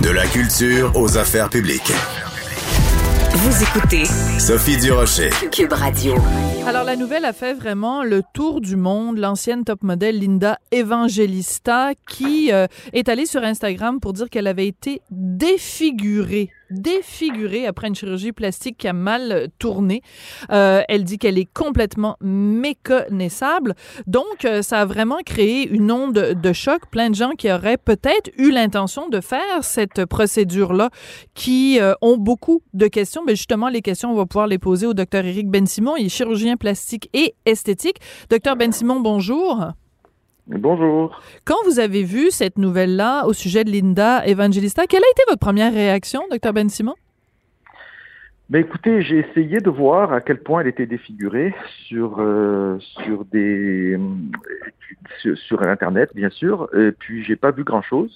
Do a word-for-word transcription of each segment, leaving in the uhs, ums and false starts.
De la culture aux affaires publiques. Vous écoutez Sophie Durocher. Cube Radio. Alors, la nouvelle a fait vraiment le tour du monde. L'ancienne top modèle Linda Evangelista qui euh, est allée sur Instagram pour dire qu'elle avait été défigurée. défigurée après une chirurgie plastique qui a mal tourné. Euh, elle dit qu'elle est complètement méconnaissable. Donc, euh, ça a vraiment créé une onde de choc. Plein de gens qui auraient peut-être eu l'intention de faire cette procédure-là, qui euh, ont beaucoup de questions. Mais justement, les questions, on va pouvoir les poser au docteur Éric Bensimon. Il est chirurgien plastique et esthétique. Docteur Bensimon, bonjour. Bonjour. Quand vous avez vu cette nouvelle-là au sujet de Linda Evangelista, quelle a été votre première réaction, docteur Bensimon? Ben écoutez, j'ai essayé de voir à quel point elle était défigurée sur euh, sur des sur, sur Internet, bien sûr. Et puis j'ai pas vu grand-chose.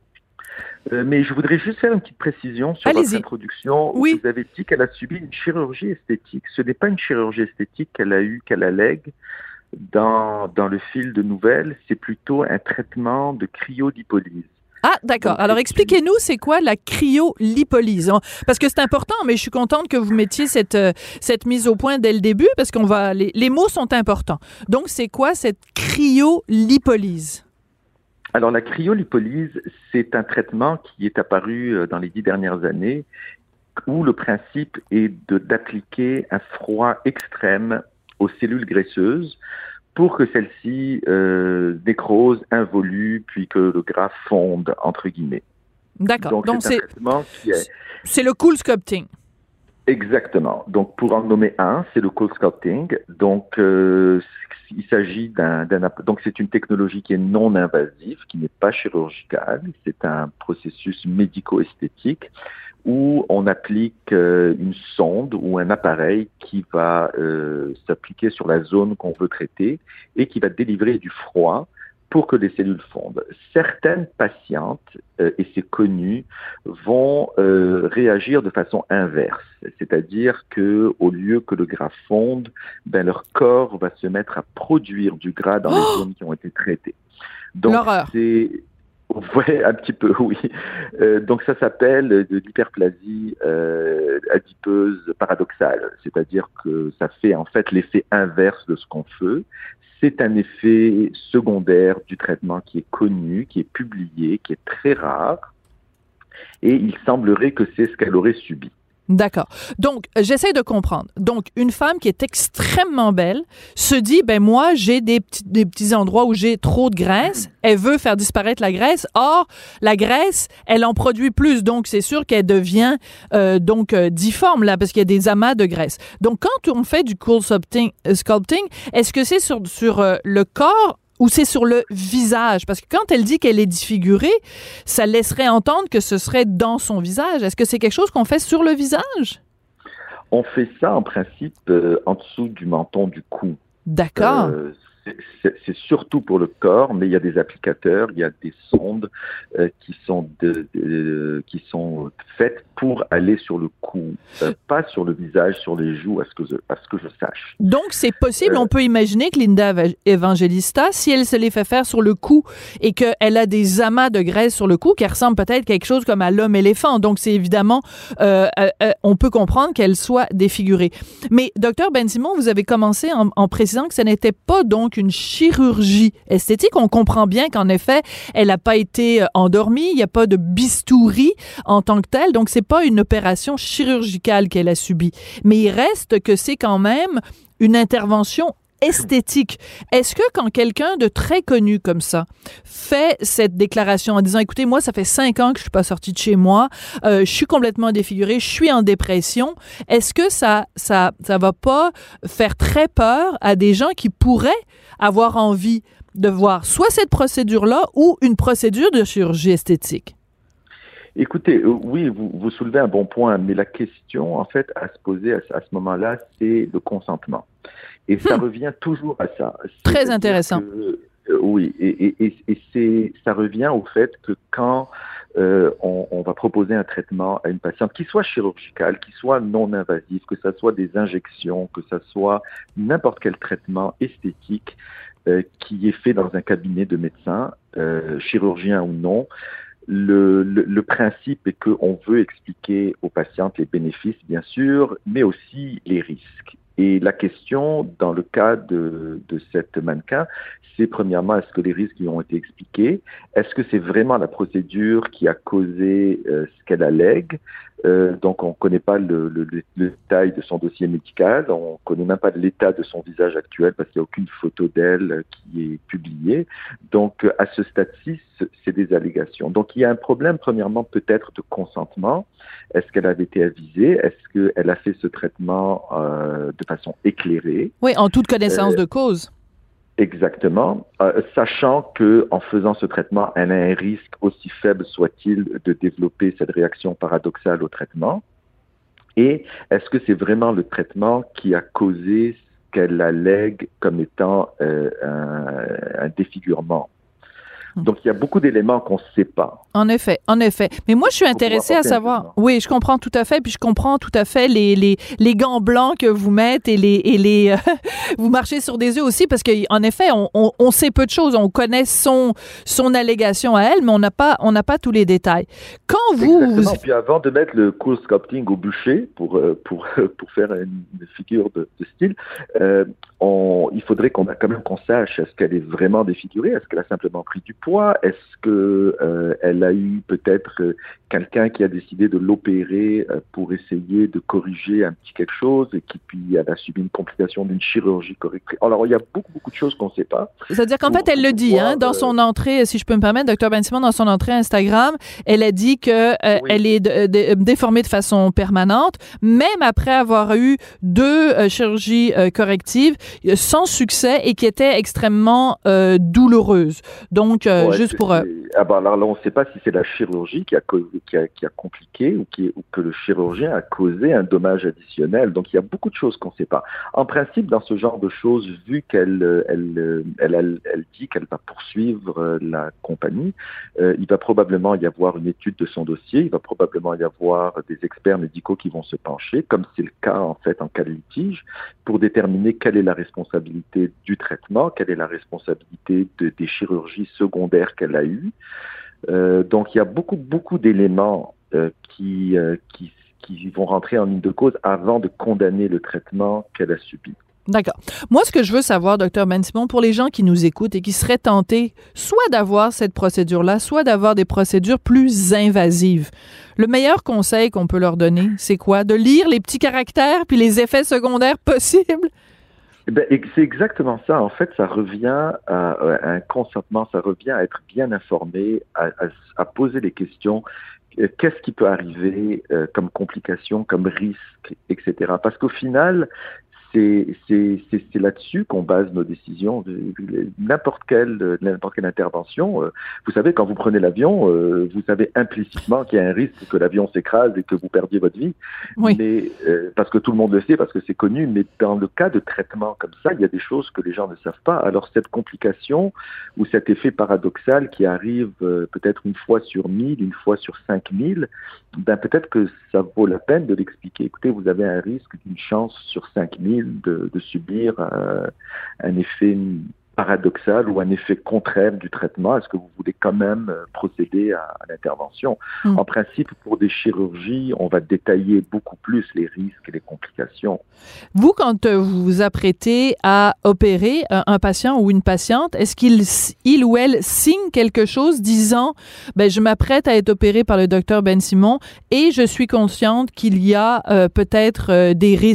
Euh, mais je voudrais juste faire une petite précision sur Allez-y. votre introduction. Oui. Vous avez dit qu'elle a subi une chirurgie esthétique. Ce n'est pas une chirurgie esthétique qu'elle a eue, qu'elle allègue dans dans le fil de nouvelles. C'est plutôt un traitement de cryolipolyse. Ah, d'accord. Alors, expliquez-nous, c'est quoi la cryolipolyse? Parce que c'est important, mais je suis contente que vous mettiez cette, euh, cette mise au point dès le début, parce qu'on va, les, les mots sont importants. Donc, c'est quoi cette cryolipolyse? Alors, la cryolipolyse, c'est un traitement qui est apparu dans les dix dernières années, où le principe est de, d'appliquer un froid extrême aux cellules graisseuses, pour que celle-ci euh, nécrose, involue, puis que le gras fonde, entre guillemets. D'accord. Donc, Donc c'est, c'est, un traitement qui est... c'est le cool sculpting. Exactement. Donc, pour en nommer un, c'est le cool sculpting. Donc, euh, il s'agit d'un, d'un... Donc, c'est une technologie qui est non invasive, qui n'est pas chirurgicale. C'est un processus médico-esthétique où on applique euh, une sonde ou un appareil qui va euh, s'appliquer sur la zone qu'on veut traiter et qui va délivrer du froid pour que les cellules fondent. Certaines patientes, euh, et c'est connu, vont euh, réagir de façon inverse, c'est-à-dire que au lieu que le gras fonde, ben leur corps va se mettre à produire du gras dans oh! les zones qui ont été traitées. Donc L'horreur. c'est Ouais, un petit peu, oui. Euh, donc ça s'appelle de l'hyperplasie euh, adipeuse paradoxale, c'est-à-dire que ça fait en fait l'effet inverse de ce qu'on veut. C'est un effet secondaire du traitement qui est connu, qui est publié, qui est très rare, et il semblerait que c'est ce qu'elle aurait subi. D'accord. Donc, j'essaie de comprendre. Donc, une femme qui est extrêmement belle se dit, ben moi, j'ai des petits, des petits endroits où j'ai trop de graisse. Elle veut faire disparaître la graisse. Or, la graisse, elle en produit plus. Donc, c'est sûr qu'elle devient euh, donc euh, difforme, là, parce qu'il y a des amas de graisse. Donc, quand on fait du cool sculpting, euh, sculpting est-ce que c'est sur, sur euh, le corps ou c'est sur le visage? Parce que quand elle dit qu'elle est défigurée, ça laisserait entendre que ce serait dans son visage. Est-ce que c'est quelque chose qu'on fait sur le visage? On fait ça, en principe, euh, en dessous du menton du cou. D'accord. Euh, c'est, c'est, c'est surtout pour le corps, mais il y a des applicateurs, il y a des sondes euh, qui sont de, de, qui sont faites pour aller sur le cou, euh, pas sur le visage, sur les joues, à ce que je, à ce que je sache. Donc, c'est possible, Euh, on peut imaginer que Linda Evangelista, si elle se les fait faire sur le cou et qu'elle a des amas de graisse sur le cou qui ressemblent peut-être quelque chose comme à l'homme-éléphant. Donc, c'est évidemment, euh, euh, euh, on peut comprendre qu'elle soit défigurée. Mais, docteur Bensimon, vous avez commencé en, en précisant que ce n'était pas donc une chirurgie esthétique. On comprend bien qu'en effet, elle n'a pas été endormie, il n'y a pas de bistouri en tant que telle, donc c'est pas une opération chirurgicale qu'elle a subie. Mais il reste que c'est quand même une intervention esthétique. Est-ce que quand quelqu'un de très connu comme ça fait cette déclaration en disant, écoutez, moi, ça fait cinq ans que je suis pas sortie de chez moi, euh, je suis complètement défigurée, je suis en dépression, est-ce que ça, ça, ça va pas faire très peur à des gens qui pourraient avoir envie de voir soit cette procédure-là ou une procédure de chirurgie esthétique? Écoutez, euh, oui, vous, vous soulevez un bon point, mais la question, en fait, à se poser à, à ce moment-là, c'est le consentement. Et ça hmm. revient toujours à ça. Très intéressant. Que, euh, oui, et, et, et c'est, ça revient au fait que quand euh, on, on va proposer un traitement à une patiente, qui soit chirurgical, qui soit non invasif, que ça soit des injections, que ça soit n'importe quel traitement esthétique euh, qui est fait dans un cabinet de médecin, euh, chirurgien ou non, Le, le, le principe est qu'on veut expliquer aux patientes les bénéfices, bien sûr, mais aussi les risques. Et la question, dans le cas de, de cette mannequin, c'est premièrement, est-ce que les risques lui ont été expliqués? Est-ce que c'est vraiment la procédure qui a causé euh, ce qu'elle allègue? Euh, donc, on ne connaît pas le, le, le détail de son dossier médical, on ne connaît même pas l'état de son visage actuel parce qu'il n'y a aucune photo d'elle qui est publiée. Donc, à ce stade-ci, c'est des allégations. Donc, il y a un problème, premièrement, peut-être de consentement. Est-ce qu'elle avait été avisée? Est-ce qu'elle a fait ce traitement euh, de façon éclairée? Oui, en toute connaissance euh, de cause. Exactement, euh, sachant que en faisant ce traitement, elle a un risque, aussi faible soit-il, de développer cette réaction paradoxale au traitement. Et est-ce que c'est vraiment le traitement qui a causé ce qu'elle allègue comme étant euh, un, un défigurement? Donc, il y a beaucoup d'éléments qu'on ne sait pas. En effet, en effet. Mais moi, je suis intéressée à savoir... Oui, je comprends tout à fait, puis je comprends tout à fait les, les, les gants blancs que vous mettez et les... Et les euh, vous marchez sur des œufs aussi, parce qu'en effet, on, on, on sait peu de choses. On connaît son, son allégation à elle, mais on n'a pas, on n'a pas tous les détails. Quand vous... Exactement. vous... Puis avant de mettre le cool sculpting au bûcher pour, pour, pour faire une, une figure de, de style, euh, on, il faudrait qu'on a quand même qu'on sache, est-ce qu'elle est vraiment défigurée? Est-ce qu'elle a simplement pris du poids? Est-ce que euh, elle a eu peut-être euh, quelqu'un qui a décidé de l'opérer euh, pour essayer de corriger un petit quelque chose et qui puis elle a subi une complication d'une chirurgie correctrice? Alors il y a beaucoup beaucoup de choses qu'on ne sait pas. C'est-à-dire qu'en fait elle le dit hein, dans son entrée, si je peux me permettre, docteur Ben-Simon, dans son entrée Instagram, elle a dit que euh, oui. elle est de, de, déformée de façon permanente, même après avoir eu deux euh, chirurgies euh, correctives sans succès et qui étaient extrêmement euh, douloureuses. Donc euh, ouais, juste pour... Euh... Ah ben alors là, on ne sait pas si c'est la chirurgie qui a, causé, qui a, qui a compliqué ou, qui, ou que le chirurgien a causé un dommage additionnel. Donc, il y a beaucoup de choses qu'on ne sait pas. En principe, dans ce genre de choses, vu qu'elle elle, elle, elle, elle dit qu'elle va poursuivre la compagnie, euh, il va probablement y avoir une étude de son dossier, il va probablement y avoir des experts médicaux qui vont se pencher, comme c'est le cas en fait en cas de litige, pour déterminer quelle est la responsabilité du traitement, quelle est la responsabilité de, des chirurgies secondaires qu'elle a eues. Euh, donc, il y a beaucoup, beaucoup d'éléments euh, qui, euh, qui, qui vont rentrer en ligne de cause avant de condamner le traitement qu'elle a subi. D'accord. Moi, ce que je veux savoir, docteur Ben-Simon, pour les gens qui nous écoutent et qui seraient tentés soit d'avoir cette procédure-là, soit d'avoir des procédures plus invasives, le meilleur conseil qu'on peut leur donner, c'est quoi? De lire les petits caractères puis les effets secondaires possibles? Ben, c'est exactement ça. En fait, ça revient à, à un consentement, ça revient à être bien informé, à, à, à poser les questions. Qu'est-ce qui peut arriver euh, comme complications, comme risques, et cetera. Parce qu'au final, c'est, c'est, c'est, c'est là-dessus qu'on base nos décisions. N'importe quelle, n'importe quelle intervention, euh, vous savez, quand vous prenez l'avion, euh, vous savez implicitement qu'il y a un risque que l'avion s'écrase et que vous perdiez votre vie. Oui. Mais, euh, parce que tout le monde le sait, parce que c'est connu, mais dans le cas de traitement comme ça, il y a des choses que les gens ne savent pas. Alors cette complication ou cet effet paradoxal qui arrive euh, peut-être une fois sur mille, une fois sur cinq mille, ben peut-être que ça vaut la peine de l'expliquer. Écoutez, vous avez un risque d'une chance sur cinq mille de, de subir euh, un effet paradoxal ou un effet contraire du traitement. Est-ce que vous voulez quand même euh, procéder à, à l'intervention? Mmh. En principe, pour des chirurgies, on va détailler beaucoup plus les risques et les complications. Vous, quand euh, vous vous apprêtez à opérer euh, un patient ou une patiente, est-ce qu'il il ou elle signe quelque chose disant ben, « Je m'apprête à être opéré par le docteur Ben-Simon et je suis consciente qu'il y a euh, peut-être euh, des risques ».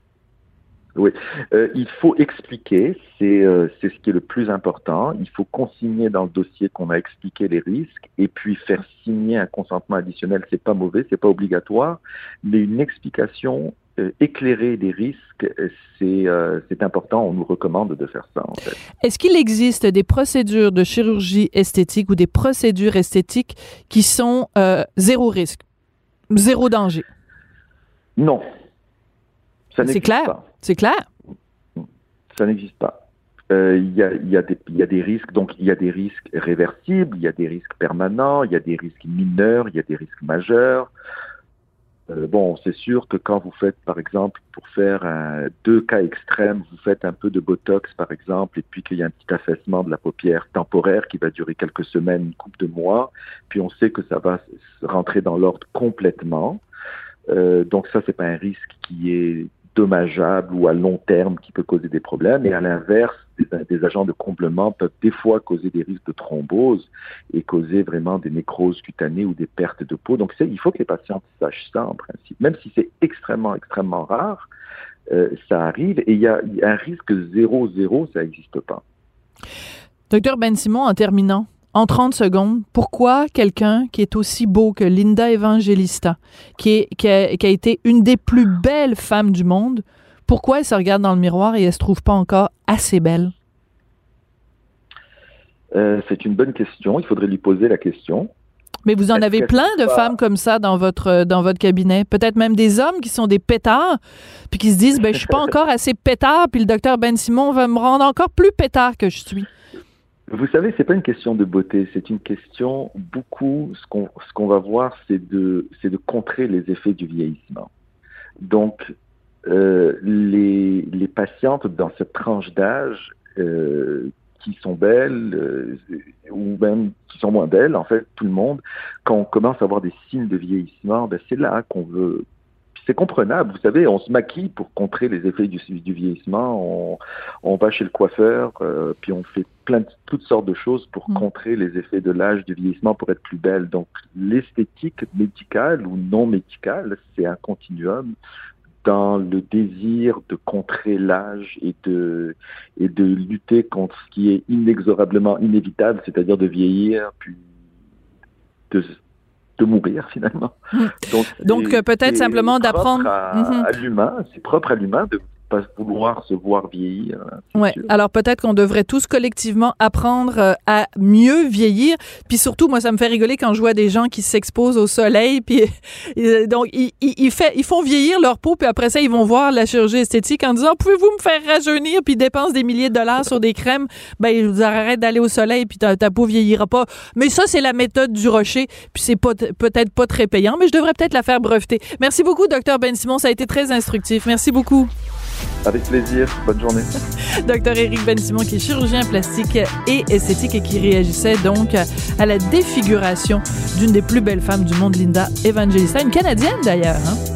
Oui, euh, il faut expliquer, c'est, euh, c'est ce qui est le plus important. Il faut consigner dans le dossier qu'on a expliqué les risques et puis faire signer un consentement additionnel. C'est pas mauvais, c'est pas obligatoire, mais une explication euh, éclairée des risques, c'est, euh, c'est important. On nous recommande de faire ça, en fait. Est-ce qu'il existe des procédures de chirurgie esthétique ou des procédures esthétiques qui sont euh, zéro risque, zéro danger? Non. Ça c'est clair. Pas. C'est clair. Ça n'existe pas. Euh, il y a, il y a des, il y a des risques. Donc, il y a des risques réversibles, il y a des risques permanents, il y a des risques mineurs, il y a des risques majeurs. Euh, bon, c'est sûr que quand vous faites, par exemple, pour faire un, deux cas extrêmes, vous faites un peu de Botox, par exemple, et puis qu'il y a un petit affaissement de la paupière temporaire qui va durer quelques semaines, une couple de mois, puis on sait que ça va rentrer dans l'ordre complètement. Euh, donc ça, c'est pas un risque qui est dommageable ou à long terme qui peut causer des problèmes. Et à l'inverse, des, des agents de comblement peuvent des fois causer des risques de thrombose et causer vraiment des nécroses cutanées ou des pertes de peau. Donc c'est, il faut que les patients sachent ça en principe. Même si c'est extrêmement, extrêmement rare, euh, ça arrive et il y a, il y a un risque zéro, zéro, ça n'existe pas. Docteur Ben-Simon, en terminant, en trente secondes, pourquoi quelqu'un qui est aussi beau que Linda Evangelista, qui, est, qui, a, qui a été une des plus belles femmes du monde, pourquoi elle se regarde dans le miroir et elle se trouve pas encore assez belle? Euh, c'est une bonne question. Il faudrait lui poser la question. Mais vous en Est-ce avez plein de pas... femmes comme ça dans votre dans votre cabinet. Peut-être même des hommes qui sont des pétards, puis qui se disent, ben je suis pas encore assez pétard, puis le docteur Ben-Simon va me rendre encore plus pétard que je suis. Vous savez, c'est pas une question de beauté, c'est une question beaucoup. Ce qu'on ce qu'on va voir, c'est de c'est de contrer les effets du vieillissement. Donc euh, les les patientes dans cette tranche d'âge euh, qui sont belles euh, ou même qui sont moins belles, en fait, tout le monde, quand on commence à avoir des signes de vieillissement, ben c'est là qu'on veut. C'est comprenable, vous savez, on se maquille pour contrer les effets du, du vieillissement, on, on va chez le coiffeur, euh, puis on fait plein de, toutes sortes de choses pour mmh. contrer les effets de l'âge, du vieillissement, pour être plus belle. Donc l'esthétique médicale ou non médicale, c'est un continuum dans le désir de contrer l'âge et de, et de lutter contre ce qui est inexorablement inévitable, c'est-à-dire de vieillir, puis de... de mourir finalement. Mmh. Donc, Donc euh, peut-être simplement d'apprendre à, mmh. à l'humain, c'est propre à l'humain de pas vouloir se voir vieillir. Ouais. Sûr. Alors peut-être qu'on devrait tous collectivement apprendre euh, à mieux vieillir. Puis surtout, moi, ça me fait rigoler quand je vois des gens qui s'exposent au soleil. Puis euh, donc ils, ils, ils, fait, ils font vieillir leur peau. Puis après ça, ils vont voir la chirurgie esthétique en disant, pouvez-vous me faire rajeunir? Puis ils dépensent des milliers de dollars sur des crèmes. Ben ils vous arrêtent d'aller au soleil. Puis ta, ta peau vieillira pas. Mais ça, c'est la méthode du rocher. Puis c'est pas, peut-être pas très payant, mais je devrais peut-être la faire breveter. Merci beaucoup, docteur Ben-Simon. Ça a été très instructif. Merci beaucoup. Avec plaisir. Bonne journée. Docteur Éric Ben-Simon, qui est chirurgien plastique et esthétique et qui réagissait donc à la défiguration d'une des plus belles femmes du monde, Linda Evangelista, une Canadienne d'ailleurs, hein?